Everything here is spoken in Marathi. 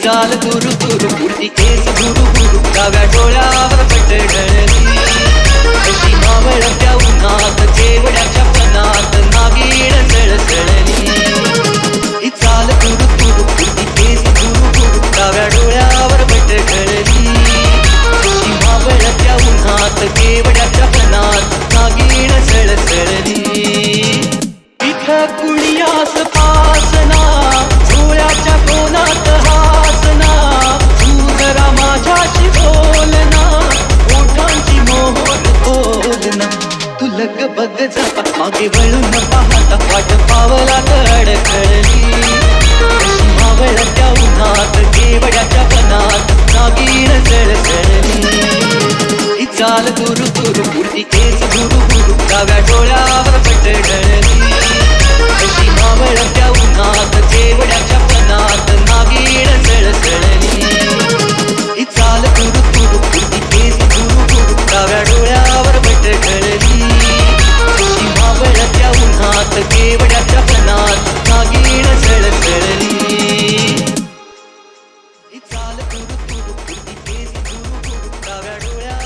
चाल तुरु तुरु पुढची केस गुरु गुरु डाव्या डोळ्यावर पटडली अशी मावळत्या उन्हात केवड्याच्या पणात नागीण सळसळली ही चाल तुरु तुरु पुढची केस गुरु गुरु डाव्या डोळ्यावर पटडली अशी मावळत्या उन्हात केवड्याच्या पणात नागीण सळसळली इथं कुणीयास पासना डोळ्याच्या कोणात हासना तू जरा माझ्याशी बोलना ओठांची मोहर बोलना तू लग बग जा मागे वळून पाहता वाट पावलात अडखळली अशी मावळत्या उन्हात केवड्याच्या पणात नागीण सळसळली ही चाल तुरु तुरु पुढची केस गुरु गुरु डाव्या डोळ्यावर पटडली अशी मावळत्या उन्हात केवड्याच्या पणात नागीण सळसळली ही चाल तुरु तुरु पुढची केस गुरु गुरु डाव्या डोळ्यावर पटडली अशी मावळत्या उन्हात केवड्याच्या पणात नागीण सळसळली ही चाल तुरु तुरु पुढची केस गुरु गुरु डाव्या डोळ्यावर